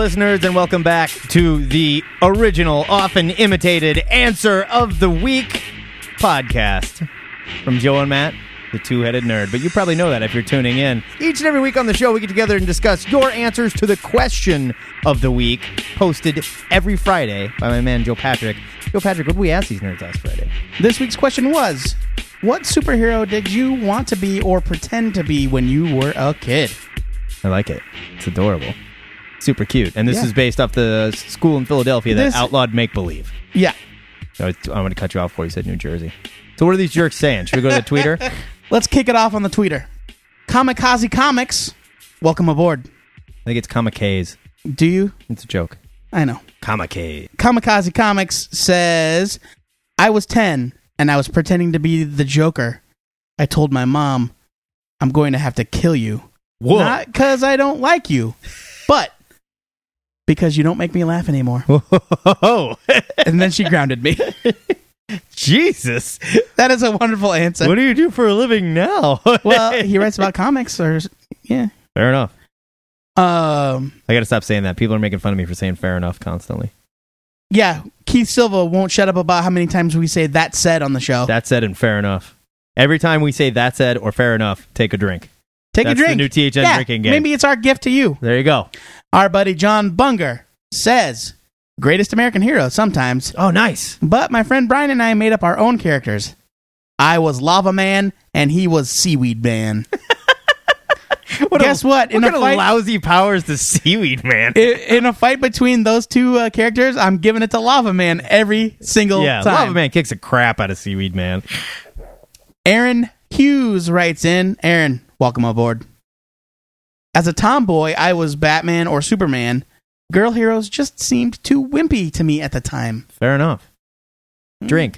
listeners, and welcome back to the original, often imitated Answer of the Week podcast from Joe and Matt, the two-headed nerd. But you probably know that if you're tuning in. Each and every week on the show, we get together and discuss your answers to the question of the week, posted every Friday by my man Joe Patrick. Joe Patrick, what did we ask these nerds last Friday? This week's question was, what superhero did you want to be or pretend to be when you were a kid? I like it. It's adorable. Super cute. And this is based off the school in Philadelphia that outlawed make-believe. Yeah. So I'm going to cut you off before you said New Jersey. So what are these jerks saying? Should we go to the tweeter? Let's kick it off on the tweeter. Kamikaze Comics, welcome aboard. I think it's Kamikaze. Do you? It's a joke. I know. Kamikaze. Kamikaze Comics says, I was 10 and I was pretending to be the Joker. I told my mom, I'm going to have to kill you. Whoa. Not because I don't like you, but because you don't make me laugh anymore. Whoa. And then she grounded me. Jesus. That is a wonderful answer. What do you do for a living now? Well, he writes about comics, or yeah. Fair enough. I got to stop saying that. People are making fun of me for saying fair enough constantly. Yeah, Keith Silva won't shut up about how many times we say that said on the show. That said and fair enough. Every time we say that said or fair enough, take a drink. That's a drink. The new THN drinking game. Maybe it's our gift to you. There you go. Our buddy John Bunger says, greatest American hero sometimes. Oh, nice. But my friend Brian and I made up our own characters. I was Lava Man, and he was Seaweed Man. Guess what? In a kind of lousy powers the Seaweed Man? In a fight between those two characters, I'm giving it to Lava Man every single time. Lava Man kicks the crap out of Seaweed Man. Aaron Hughes writes in. Aaron, welcome aboard. As a tomboy, I was Batman or Superman. Girl heroes just seemed too wimpy to me at the time. Fair enough. Drink.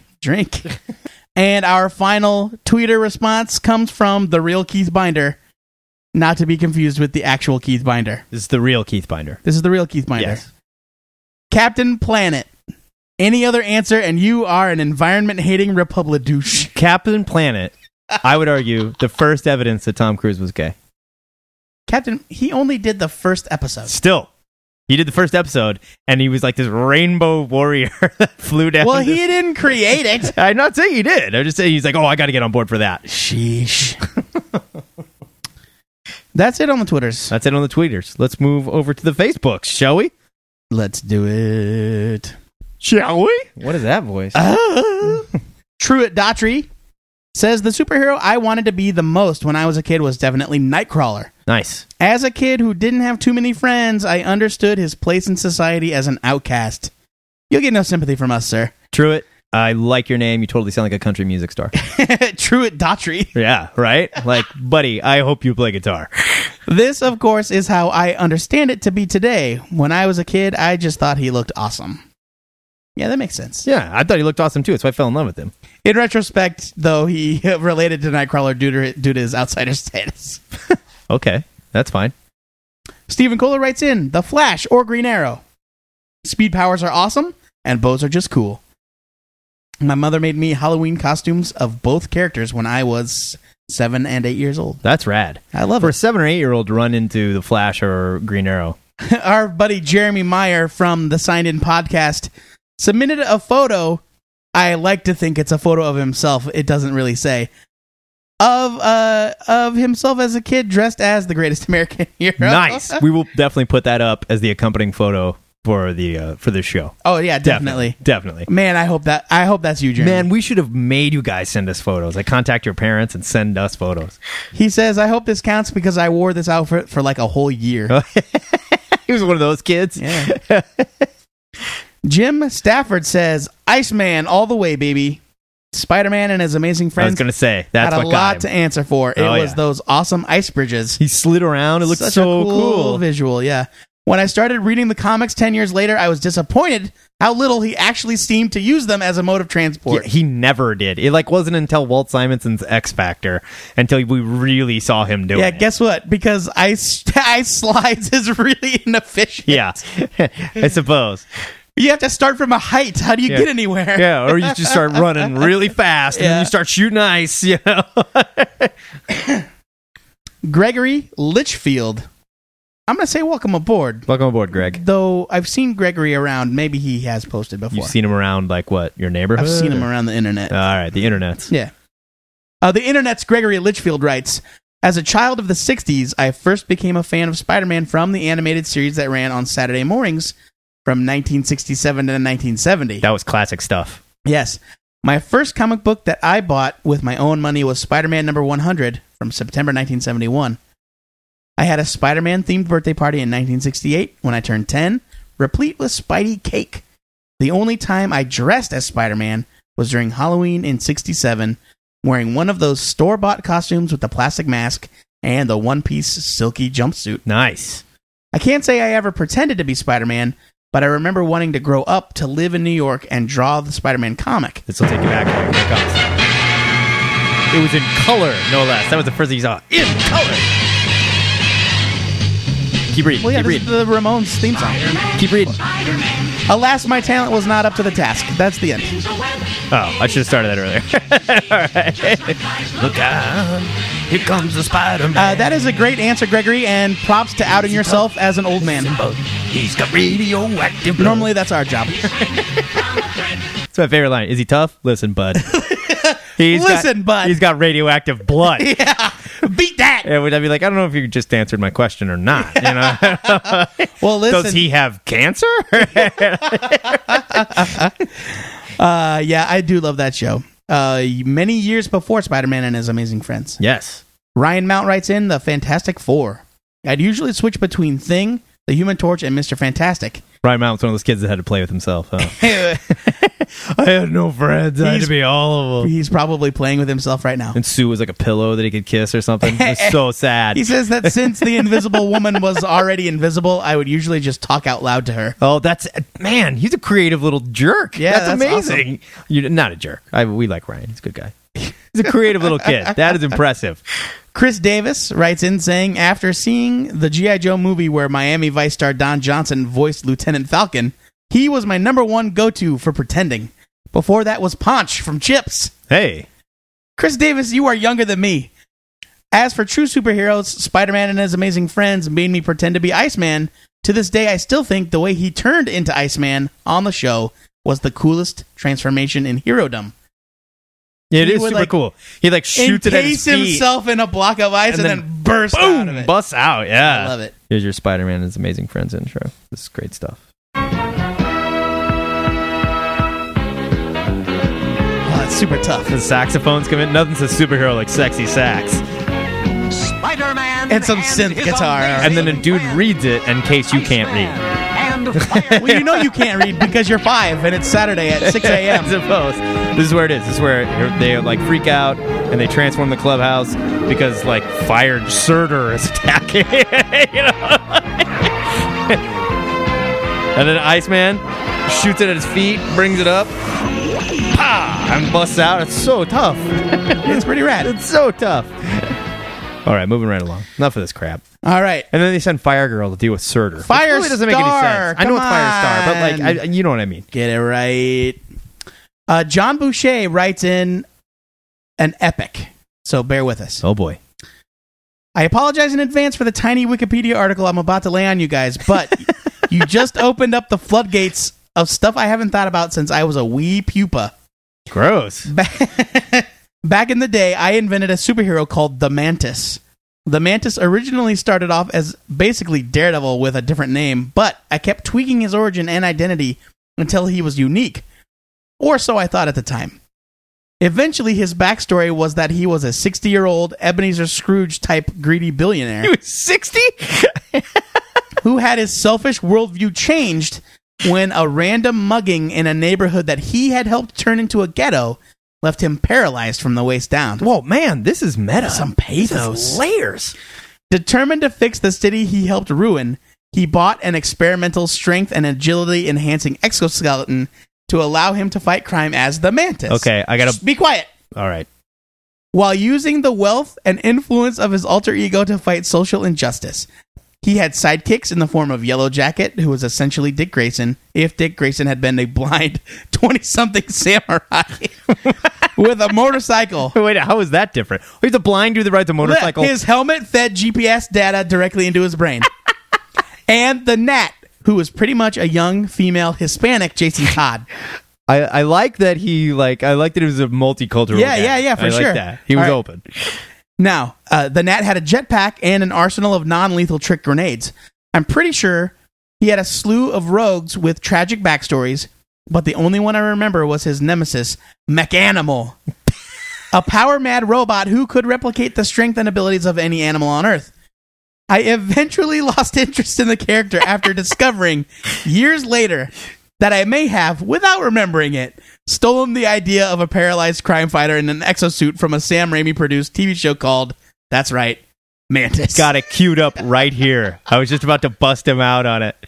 And our final tweeter response comes from the real Keith Binder. Not to be confused with the actual Keith Binder. This is the real Keith Binder. This is the real Keith Binder. Yes. Captain Planet. Any other answer, and you are an environment-hating Republic douche. Captain Planet, I would argue, the first evidence that Tom Cruise was gay. Captain, he only did the first episode. Still. He did the first episode, and he was like this rainbow warrior that flew down. Well, he didn't create it. I'm not saying he did. I'm just saying he's like, oh, I got to get on board for that. Sheesh. That's it on the Twitters. That's it on the tweeters. Let's move over to the Facebooks, shall we? Let's do it. Shall we? What is that voice? Truett Daughtry says, the superhero I wanted to be the most when I was a kid was definitely Nightcrawler. Nice. As a kid who didn't have too many friends, I understood his place in society as an outcast. You'll get no sympathy from us, sir. Truett, I like your name. You totally sound like a country music star. Truett Daughtry. Yeah, right? Like, buddy, I hope you play guitar. This, of course, is how I understand it to be today. When I was a kid, I just thought he looked awesome. Yeah, that makes sense. Yeah, I thought he looked awesome, too. That's why I fell in love with him. In retrospect, though, he related to Nightcrawler due to his outsider status. Okay, that's fine. Stephen Kohler writes in, The Flash or Green Arrow. Speed powers are awesome, and bows are just cool. My mother made me Halloween costumes of both characters when I was 7 and 8 years old. That's rad. I love For it. a 7 or 8 year old to run into The Flash or Green Arrow. Our buddy Jeremy Meyer from the Signed In podcast submitted a photo. I like to think it's a photo of himself. It doesn't really say. Of himself as a kid dressed as the greatest American hero. Nice. We will definitely put that up as the accompanying photo for the show. Oh yeah, definitely. Man, I hope that's you, Jeremy. Man, we should have made you guys send us photos. Like, contact your parents and send us photos. He says, I hope this counts because I wore this outfit for like a whole year. He was one of those kids. Yeah. Jim Stafford says, Iceman all the way, baby. Spider-Man and his amazing friends. I was going to say, that's had what a got lot him. to answer for. It was those awesome ice bridges. He slid around. It looked Such so a cool visual, yeah. When I started reading the comics 10 years later, I was disappointed how little he actually seemed to use them as a mode of transport. Yeah, he never did. It wasn't until Walt Simonson's X Factor until we really saw him do it. Yeah, guess what? Because ice slides is really inefficient. Yeah, I suppose. You have to start from a height. How do you get anywhere? Yeah, or you just start running really fast and then you start shooting ice, you know. Gregory Litchfield I'm going to say welcome aboard. Welcome aboard, Greg. Though I've seen Gregory around. Maybe he has posted before. You've seen him around, like, what, your neighborhood? I've seen him around the internet. All right, the internet's. Yeah. The internet's Gregory Litchfield writes, as a child of the 60s, I first became a fan of Spider-Man from the animated series that ran on Saturday mornings from 1967 to 1970. That was classic stuff. Yes. My first comic book that I bought with my own money was Spider-Man number 100 from September 1971. I had a Spider-Man themed birthday party in 1968 when I turned 10, replete with Spidey cake. The only time I dressed as Spider-Man was during Halloween in 67, wearing one of those store-bought costumes with the plastic mask and the one-piece silky jumpsuit. Nice. I can't say I ever pretended to be Spider-Man, but I remember wanting to grow up to live in New York and draw the Spider-Man comic. This will take you back. Here it comes. It was in color, no less. That was the first thing you saw. In color. Keep reading. Well, yeah, keep this is reading. the Ramones theme song. Keep reading. Alas, my talent was not up to the task. That's the end. Oh, I should have started that earlier. All right. Look out. Here comes the Spider-Man. That is a great answer, Gregory, and props to outing yourself as an old man. He's got radioactive blood. Normally, that's our job. That's my favorite line. Is he tough? Listen, bud. Bud. He's got radioactive blood. Yeah. Beat that. Yeah, would I be like, I don't know if you just answered my question or not. You know? Well, listen. Does he have cancer? Yeah, I do love that show. Many years before Spider-Man and His Amazing Friends. Yes. Ryan Mount writes in the Fantastic Four. I'd usually switch between Thing, the Human Torch, and Mr. Fantastic. Ryan Mount's one of those kids that had to play with himself. Huh? I had no friends. I had to be all of them. He's probably playing with himself right now. And Sue was like a pillow that he could kiss or something. It was so sad. He says that since the Invisible Woman was already invisible, I would usually just talk out loud to her. Oh, man, he's a creative little jerk. Yeah, that's amazing. Awesome. You're not a jerk. We like Ryan. He's a good guy. He's a creative little kid. That is impressive. Chris Davis writes in saying, after seeing the G.I. Joe movie where Miami Vice star Don Johnson voiced Lieutenant Falcon, he was my number one go-to for pretending. Before that was Ponch from Chips. Hey. Chris Davis, you are younger than me. As for true superheroes, Spider-Man and His Amazing Friends made me pretend to be Iceman. To this day, I still think the way he turned into Iceman on the show was the coolest transformation in herodom. Yeah, it is super cool. He shoots it at his feet. Encase himself in a block of ice and then bursts out of it. Busts out, yeah. I love it. Here's your Spider-Man and His Amazing Friends intro. This is great stuff. Oh, it's super tough. The saxophones come in. Nothing says superhero like sexy sax. Spider-Man and some synth guitar. And then a dude reads it in case you can't read. Well, you know you can't read because you're 5 and it's Saturday at 6 a.m. I suppose. This is where it is. This is where they freak out and they transform the clubhouse because fired Surtur is attacking. You know? And then Iceman shoots it at his feet, brings it up, and busts out. It's so tough. It's pretty rad. It's so tough. All right, moving right along. Enough of this crap. All right. And then they send Fire Girl to deal with Surtur. Fire really doesn't make any sense. I know it's Firestar, Firestar, but you know what I mean. Get it right. John Boucher writes in an epic, so bear with us. Oh boy. I apologize in advance for the tiny Wikipedia article I'm about to lay on you guys, but you just opened up the floodgates of stuff I haven't thought about since I was a wee pupa. Gross. Back in the day, I invented a superhero called the Mantis. The Mantis originally started off as basically Daredevil with a different name, but I kept tweaking his origin and identity until he was unique. Or so I thought at the time. Eventually, his backstory was that he was a 60-year-old Ebenezer Scrooge type greedy billionaire. He was 60? Who had his selfish worldview changed when a random mugging in a neighborhood that he had helped turn into a ghetto left him paralyzed from the waist down. Whoa, man, this is meta. Some pathos. This is layers. Determined to fix the city he helped ruin, he bought an experimental strength and agility enhancing exoskeleton to allow him to fight crime as the Mantis. Okay, I gotta... Be quiet. All right. While using the wealth and influence of his alter ego to fight social injustice. He had sidekicks in the form of Yellow Jacket, who was essentially Dick Grayson, if Dick Grayson had been a blind 20-something samurai with a motorcycle. Wait, how is that different? He's a blind dude that rides a motorcycle. His helmet fed GPS data directly into his brain. And the Nat, who was pretty much a young female Hispanic Jason Todd. I like that I like that it was a multicultural guy. Yeah, for I sure. like that. He was All right. open. Now, the Nat had a jetpack and an arsenal of non-lethal trick grenades. I'm pretty sure he had a slew of rogues with tragic backstories, but the only one I remember was his nemesis, Mechanimal, a power-mad robot who could replicate the strength and abilities of any animal on Earth. I eventually lost interest in the character after discovering, years later, that I may have, without remembering it, stolen the idea of a paralyzed crime fighter in an exosuit from a Sam Raimi-produced TV show called, that's right, Mantis. Got it queued up right here. I was just about to bust him out on it.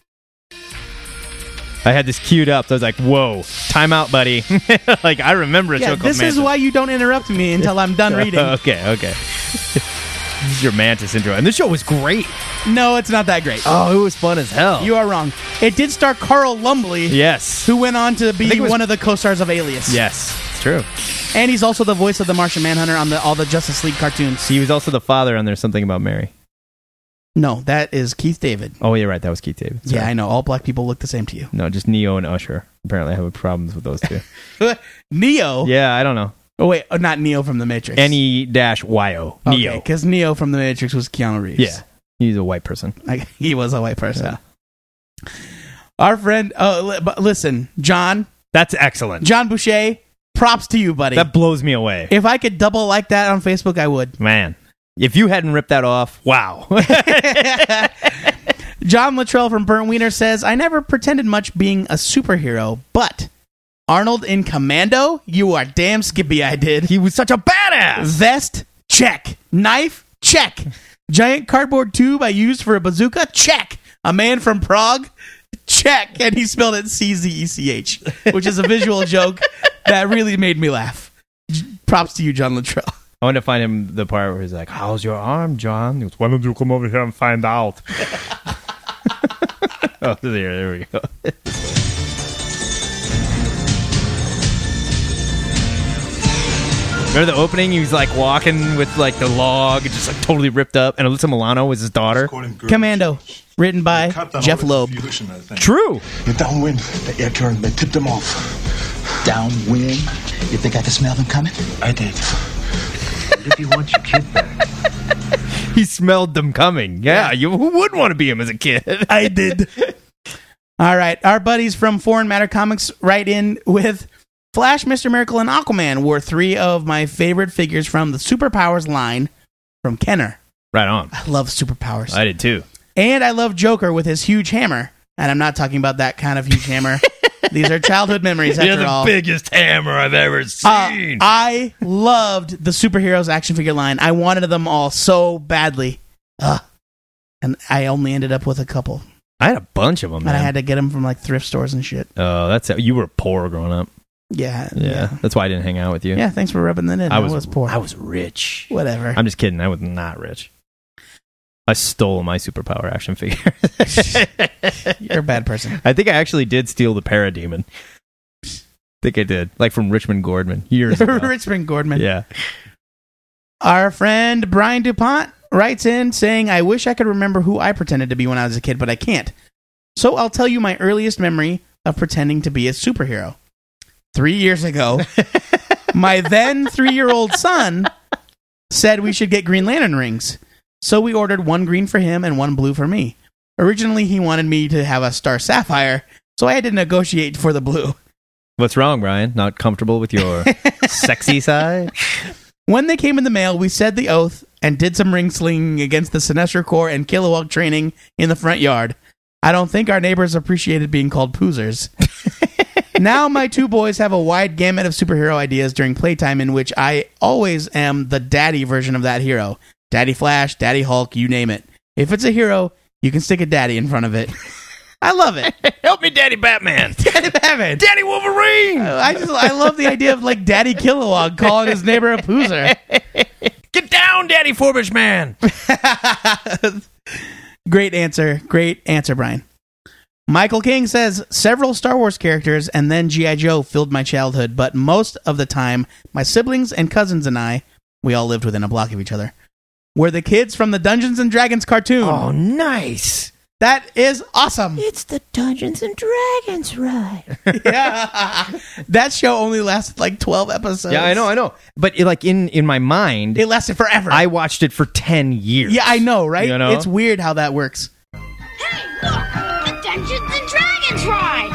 I had this queued up. So I was like, whoa, time out, buddy. Like, I remember a show called this Mantis. is why you don't interrupt me until I'm done reading. Okay. This is your Mantis intro. And this show was great. No, it's not that great. Oh, it was fun as hell. You are wrong. It did star Carl Lumbly, Yes. who went on to I think be it was- one of the co-stars of Alias. Yes, it's true. And he's also the voice of the Martian Manhunter on all the Justice League cartoons. He was also the father on There's Something About Mary. No, that is Keith David. Oh, you're right. That was Keith David. Sorry. Yeah, I know. All black people look the same to you. No, just Neo and Usher. Apparently I have problems with those two. Neo? Yeah, I don't know. Oh, wait. Oh, not Neo from The Matrix. N-E-Y-O. Neo. Because Neo from The Matrix was Keanu Reeves. Yeah. He's a white person. He was a white person. Yeah. Our friend... but listen, John That's excellent. Boucher, props to you, buddy. That blows me away. If I could double like that on Facebook, I would. Man. If you hadn't ripped that off, wow. John Luttrell from Burnt Wiener says, I never pretended much being a superhero, but Arnold in Commando? You are damn skippy I did. He was such a badass. Vest? Check. Knife? Check. Giant cardboard tube I used for a bazooka? Check. A man from Prague? Check. And he spelled it C-Z-E-C-H, which is a visual joke that really made me laugh. Props to you, John Luttrell. I want to find him the part where he's like, how's your arm, John? He goes, why don't you come over here and find out? Oh, there we go. Remember the opening? He was like walking with like the log, just like totally ripped up, and Alyssa Milano was his daughter. Commando, written by Jeff Loeb. True. You're downwind. The air current, they tipped them off. Downwind? You think I could smell them coming? I did. If you want your kid back. He smelled them coming. Yeah, who wouldn't want to be him as a kid? I did. All right. Our buddies from Foreign Matter Comics write in with Flash, Mr. Miracle, and Aquaman were three of my favorite figures from the Superpowers line from Kenner. Right on. I love Superpowers. I did too. And I love Joker with his huge hammer. And I'm not talking about that kind of huge hammer. These are childhood memories after all. biggest hammer I've ever seen. I loved the superheroes action figure line. I wanted them all so badly. And I only ended up with a couple. I had a bunch of them, man. And I had to get them from like thrift stores and shit. Oh, that's it. You were poor growing up. Yeah. That's why I didn't hang out with you. Yeah, thanks for rubbing that in. I was poor. I was rich. Whatever. I'm just kidding. I was not rich. I stole my superpower action figure. You're a bad person. I think I actually did steal the Parademon. I think I did. Like from Richmond Gordman years ago. Richmond Gordman. Yeah. Our friend Brian DuPont writes in saying, I wish I could remember who I pretended to be when I was a kid, but I can't. So I'll tell you my earliest memory of pretending to be a superhero. 3 years ago, my then 3-year-old son said we should get Green Lantern rings. So we ordered one green for him and one blue for me. Originally, he wanted me to have a Star Sapphire, so I had to negotiate for the blue. What's wrong, Brian? Not comfortable with your sexy side? When they came in the mail, we said the oath and did some ring slinging against the Sinestro Corps and Kilowog training in the front yard. I don't think our neighbors appreciated being called poozers. Now my two boys have a wide gamut of superhero ideas during playtime in which I always am the daddy version of that hero. Daddy Flash, Daddy Hulk, you name it. If it's a hero, you can stick a daddy in front of it. I love it. Help me, Daddy Batman. Daddy Batman. Daddy Wolverine. I love the idea of like Daddy Kilowog calling his neighbor a poozer. Get down, Daddy Forbish Man. Great answer, Brian. Michael King says, several Star Wars characters and then G.I. Joe filled my childhood, but most of the time, my siblings and cousins and I, we all lived within a block of each other, were the kids from the Dungeons & Dragons cartoon. Oh, nice. That is awesome. It's the Dungeons and Dragons ride. Yeah. That show only lasted like 12 episodes. Yeah, I know. But in my mind, It lasted forever. I watched it for 10 years. Yeah, I know, right? You know? It's weird how that works. Hey, look! The Dungeons and Dragons ride!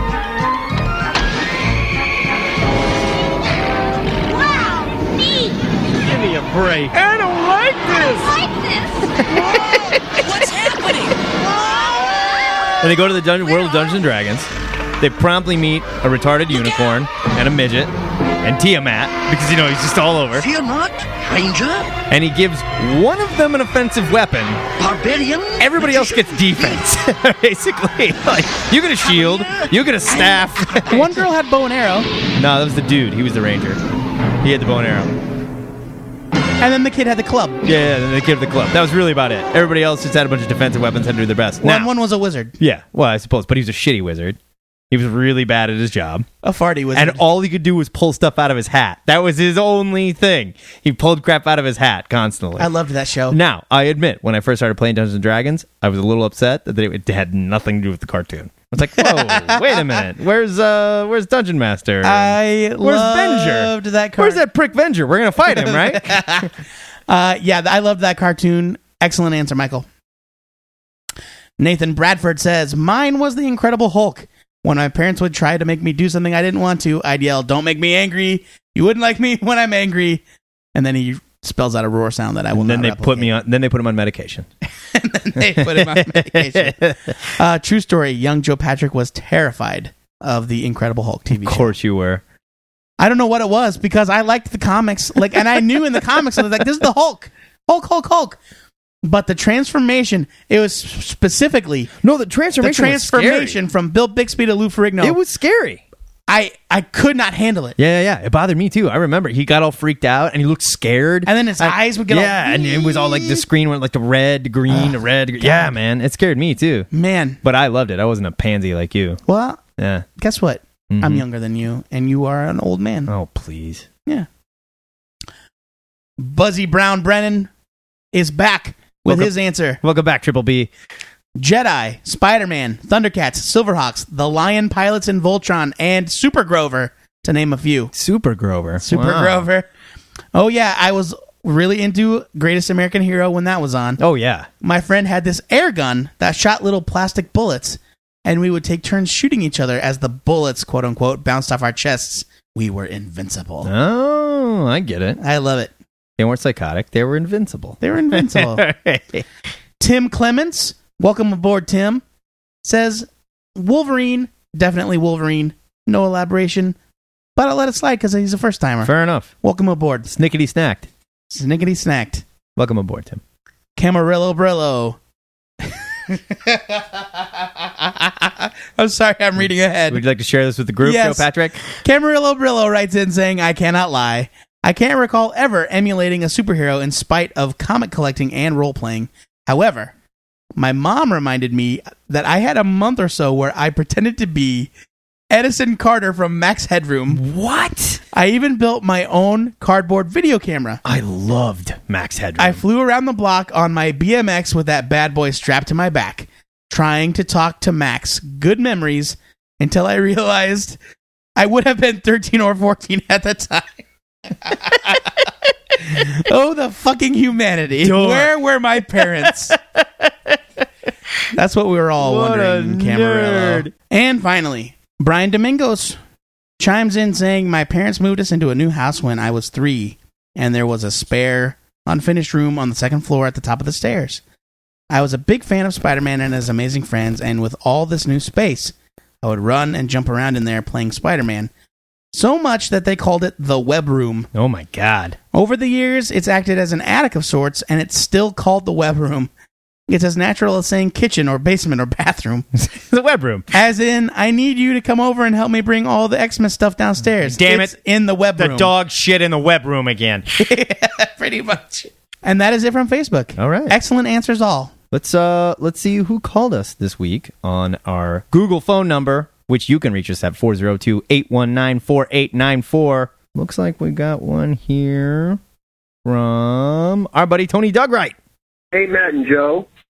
Wow, neat! Give me a break. I don't like this. I like this! What's happening? And they go to the world of Dungeons and Dragons. They promptly meet a retarded unicorn and a midget and Tiamat because, he's just all over. Fear not, Ranger, And he gives one of them an offensive weapon. Barbarian. Everybody else gets defense, basically. Like, you get a shield, you get a staff. One girl had bow and arrow, No, that was the dude. He was the ranger. He had the bow and arrow. and then the kid had the club. Yeah, then they gave the club. That was really about it. Everybody else just had a bunch of defensive weapons, had to do their best. Now, One was a wizard. yeah, well, I suppose, but he was a shitty wizard. He was really bad at his job. A farty wizard. And all he could do was pull stuff out of his hat. That was his only thing. He pulled crap out of his hat constantly. I loved that show. Now, I admit, when I first started playing Dungeons & Dragons, I was a little upset that it had nothing to do with the cartoon. I was like, whoa, wait a minute. Where's Dungeon Master? I Where's loved Venger? that cartoon. Where's that prick Venger? We're going to fight him, right? Yeah, I loved that cartoon. Excellent answer, Michael. Nathan Bradford says, mine was the Incredible Hulk. When my parents would try to make me do something I didn't want to, I'd yell, don't make me angry. You wouldn't like me when I'm angry. And then he spells out a roar sound that I will And then not they put me on. Then they put him on medication. and then they put him on medication. True story, young Joe Patrick was terrified of the Incredible Hulk TV show. Of course you were. I don't know what it was because I liked the comics, and I knew in the comics I was like, this is the Hulk. Hulk. But the transformation, it was specifically No, the transformation from Bill Bixby to Lou Ferrigno. It was scary. I could not handle it. Yeah. It bothered me too. I remember he got all freaked out and he looked scared. And then his eyes would get all... Yeah, and it was all like the screen went like the red, green, the red. Yeah, man. It scared me too. Man. But I loved it. I wasn't a pansy like you. Well, Yeah. guess what? Mhm. I'm younger than you, and you are an old man. Oh, please. Yeah. Buzzy Brown Brennan is back with Welcome. his answer. Welcome back, Triple B. Jedi, Spider-Man, Thundercats, Silverhawks, The Lion Pilots and Voltron, and Super Grover, to name a few. Super Grover. Super Wow. Grover. Oh, yeah, I was really into Greatest American Hero when that was on. Oh, yeah. My friend had this air gun that shot little plastic bullets, and we would take turns shooting each other as the bullets, quote-unquote, bounced off our chests. We were invincible. Oh, I get it. I love it. They weren't psychotic. They were invincible. They were invincible. Tim Clements, welcome aboard, Tim, says Wolverine, definitely Wolverine, no elaboration, but I'll let it slide because he's a first timer. Fair enough. Welcome aboard. Snickety snacked. Snickety snacked. Welcome aboard, Tim. Camarillo Brillo. I'm sorry, I'm reading ahead. Would you like to share this with the group, Yes. Joe Patrick? Camarillo Brillo writes in saying, I cannot lie. I can't recall ever emulating a superhero in spite of comic collecting and role playing. However, my mom reminded me that I had a month or so where I pretended to be Edison Carter from Max Headroom. What? I even built my own cardboard video camera. I loved Max Headroom. I flew around the block on my BMX with that bad boy strapped to my back, trying to talk to Max. Good memories until I realized I would have been 13 or 14 at the time. Oh, the fucking humanity. Dork. Where were my parents? That's what we were all What a wondering, Camarillo. nerd. And finally, Brian Domingos chimes in saying, my parents moved us into a new house when I was 3, and there was a spare, unfinished room on the second floor at the top of the stairs. I was a big fan of Spider-Man and his amazing friends, and with all this new space, I would run and jump around in there playing Spider-Man. So much that they called it the web room. Oh, my God. Over the years, it's acted as an attic of sorts, and it's still called the web room. It's as natural as saying kitchen or basement or bathroom. The web room. As in, I need you to come over and help me bring all the Xmas stuff downstairs. Damn It's it. in the web The room. dog shit in the web room again. Pretty much. And that is it from Facebook. All right. Excellent answers all. Let's see who called us this week on our Google phone number, which you can reach us at 402-819-4894. Looks like we got one here from our buddy Tony Dugwright. Hey, Matt and Joe.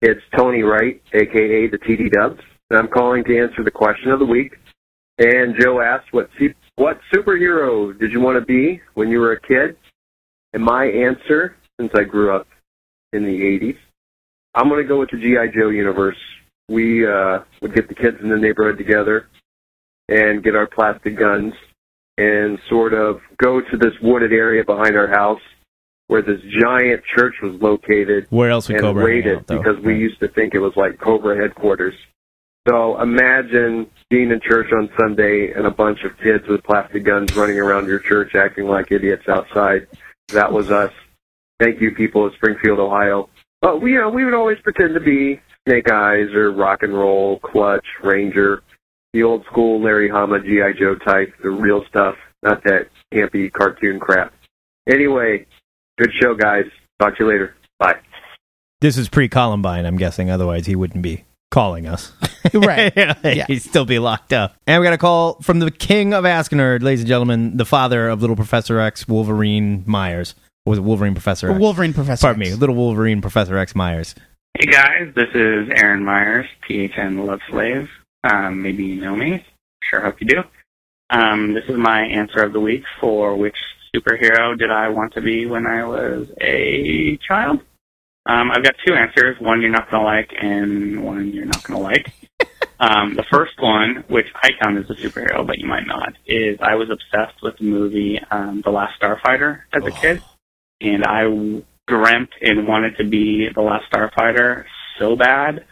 It's Tony Wright, a.k.a. the TD Dubs, and I'm calling to answer the question of the week. And Joe asked, what superhero did you want to be when you were a kid? And my answer, since I grew up in the 80s, I'm going to go with the G.I. Joe universe. We would get the kids in the neighborhood together and get our plastic guns and sort of go to this wooded area behind our house where this giant church was located. Where else would and Cobra hang waited out, though? because we used to think it was like Cobra headquarters. So imagine being in church on Sunday and a bunch of kids with plastic guns running around your church acting like idiots outside. That was us. Thank you, people of Springfield, Ohio. But we would always pretend to be Snake Eyes or Rock and Roll, Clutch, Ranger, the old school Larry Hama, G.I. Joe type, the real stuff, not that campy cartoon crap. Anyway, good show, guys. Talk to you later. Bye. This is pre-Columbine, I'm guessing. Otherwise, he wouldn't be calling us. Right. Yeah. He'd still be locked up. And we got a call from the king of Askenerd, ladies and gentlemen, the father of Little Professor X, Wolverine Myers. Or was it Wolverine Professor X? Wolverine Professor Pardon X. me, Little Wolverine Professor X Myers. Hey guys, this is Aaron Myers, PHN Love Slave. Maybe you know me. Sure hope you do. This is my answer of the week for which superhero did I want to be when I was a child. I've got two answers, one you're not going to like and one you're not going to like. The first one, which I count as a superhero, but you might not, is I was obsessed with the movie The Last Starfighter as a kid, and I dreamt and wanted to be the Last Starfighter so bad.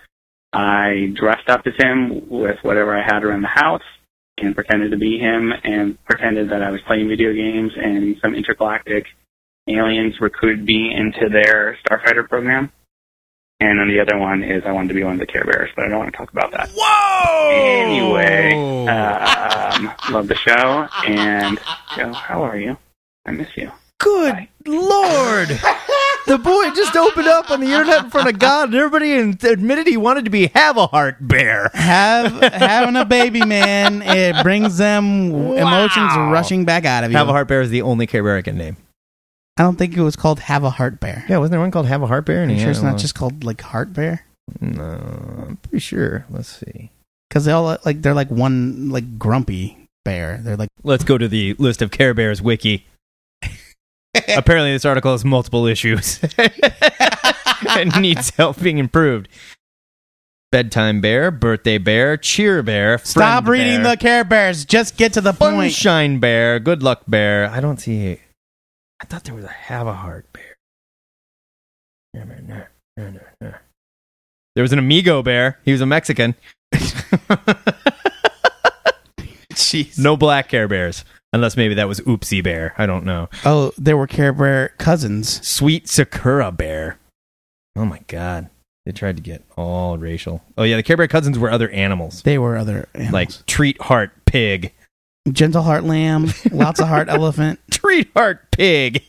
I dressed up as him with whatever I had around the house and pretended to be him and pretended that I was playing video games and some intergalactic aliens recruited me into their Starfighter program. And then the other one is I wanted to be one of the Care Bears, but I don't want to talk about that. Whoa! Anyway, love the show, and Joe, how are you? I miss you. Good Bye. Lord! The boy just opened up on the internet in front of God and everybody and admitted he wanted to be Have-A-Heart Bear. Having a baby, man, it brings them emotions rushing back out of you. Have-A-Heart Bear is the only Care Bear I can name. I don't think it was called Have a Heart Bear. Yeah, wasn't there one called Have-A-Heart Bear? Are you sure it's not just called like Heart Bear? No, I'm pretty sure. Let's see. Because they all they're like one like grumpy bear. They're like Let's go to the list of Care Bears wiki. Apparently, this article has multiple issues and needs help being improved. Bedtime Bear, Birthday Bear, Cheer Bear, stop Friend reading Bear, the Care Bears. Just get to the point. Sunshine Bear, Good Luck Bear. I don't see. I thought there was a Have-A-Heart Bear. There was an Amigo Bear. He was a Mexican. Jeez. No black Care Bears. Unless maybe that was Oopsie Bear. I don't know. Oh, there were Care Bear cousins. Sweet Sakura Bear. Oh my God. They tried to get all racial. Oh yeah, the Care Bear cousins were other animals. They were other animals. Like Treat Heart Pig. Gentle Heart Lamb. Lots of Heart Elephant. Treat Heart Pig.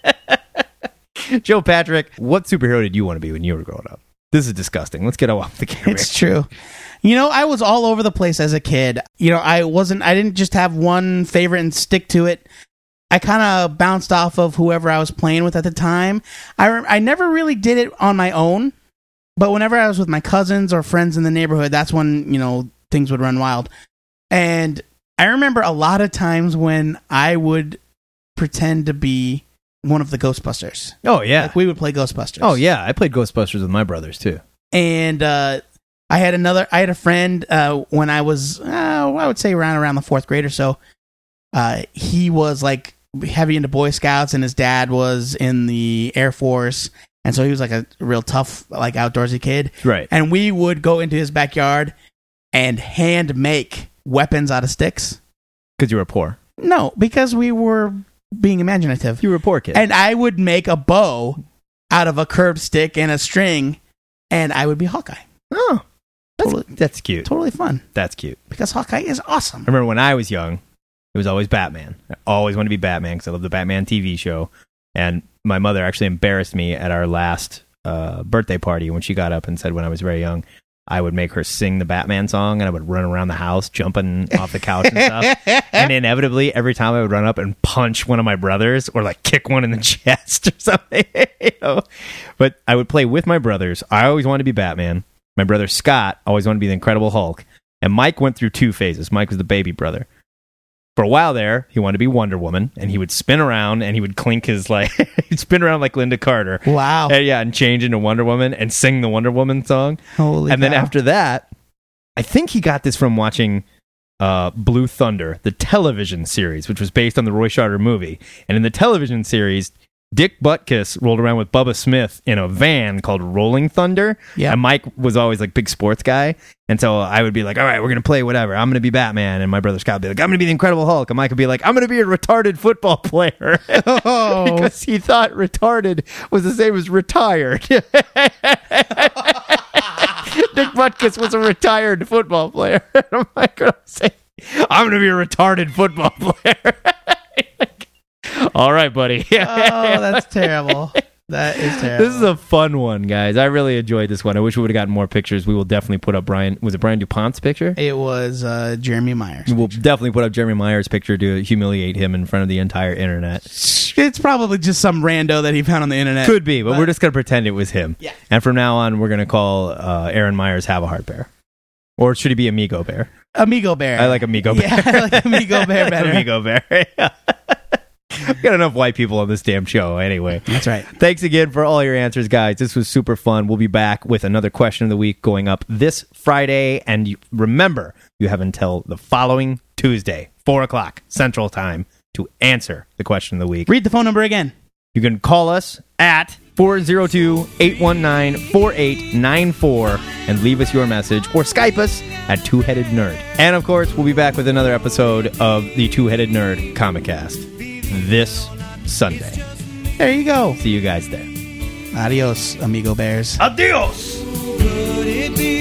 Joe Patrick, what superhero did you want to be when you were growing up? This is disgusting. Let's get off the Care Bear. It's true. You know, I was all over the place as a kid. You know, I didn't just have one favorite and stick to it. I kind of bounced off of whoever I was playing with at the time. I never really did it on my own, but whenever I was with my cousins or friends in the neighborhood, that's when, you know, things would run wild. And I remember a lot of times when I would pretend to be one of the Ghostbusters. Oh, yeah. Like we would play Ghostbusters. Oh, yeah. I played Ghostbusters with my brothers, too. And I had a friend when I was, I would say around the fourth grade or so. He was like heavy into Boy Scouts, and his dad was in the Air Force, and so he was like a real tough, like outdoorsy kid. Right. And we would go into his backyard and hand make weapons out of sticks. Because you were poor. No, because we were being imaginative. You were a poor kid. And I would make a bow out of a curved stick and a string, and I would be Hawkeye. Oh, that's cute. Totally fun. That's cute. Because Hawkeye is awesome. I remember when I was young, it was always Batman. I always wanted to be Batman because I love the Batman TV show. And my mother actually embarrassed me at our last birthday party when she got up and said when I was very young I would make her sing the Batman song, and I would run around the house, jumping off the couch and stuff. And inevitably, every time I would run up and punch one of my brothers or like kick one in the chest or something, you know. But I would play with my brothers. I always wanted to be Batman. My brother Scott always wanted to be the Incredible Hulk. And Mike went through 2 phases. Mike was the baby brother. For a while there, he wanted to be Wonder Woman, and he would spin around and he would clink his like he'd spin around like Linda Carter. Wow. And change into Wonder Woman and sing the Wonder Woman song. Holy and then cow. after that, I think he got this from watching Blue Thunder, the television series, which was based on the Roy Scheider movie. And in the television series, Dick Butkus rolled around with Bubba Smith in a van called Rolling Thunder. Yeah. And Mike was always like big sports guy. And so I would be like, all right, we're going to play whatever. I'm going to be Batman. And my brother Scott would be like, I'm going to be the Incredible Hulk. And Mike would be like, I'm going to be a retarded football player. Oh. Because he thought retarded was the same as retired. Dick Butkus was a retired football player. I'm like, I'm going to be a retarded football player. All right, buddy. Oh, that's terrible. That is terrible. This is a fun one, guys. I really enjoyed this one. I wish we would have gotten more pictures. We will definitely put up Brian. Was it Brian DuPont's picture? It was Jeremy Myers. We'll definitely put up Jeremy Myers' picture to humiliate him in front of the entire internet. It's probably just some rando that he found on the internet. Could be, but we're just going to pretend it was him. Yeah. And from now on, we're going to call Aaron Myers Have a Heart Bear. Or should he be Amigo Bear? Amigo Bear. I like Amigo Bear. Yeah, I like Amigo Bear better. Amigo Bear. Yeah. We've got enough white people on this damn show anyway. That's right. Thanks again for all your answers, guys. This was super fun. We'll be back with another question of the week going up this Friday. And remember, you have until the following Tuesday, 4 o'clock Central Time, to answer the question of the week. Read the phone number again. You can call us at 402-819-4894 and leave us your message, or Skype us at Two Headed Nerd. And of course, we'll be back with another episode of the Two Headed Nerd Comic-Cast this Sunday. There you go. See you guys there. Adios, Amigo Bears. Adios! Could it be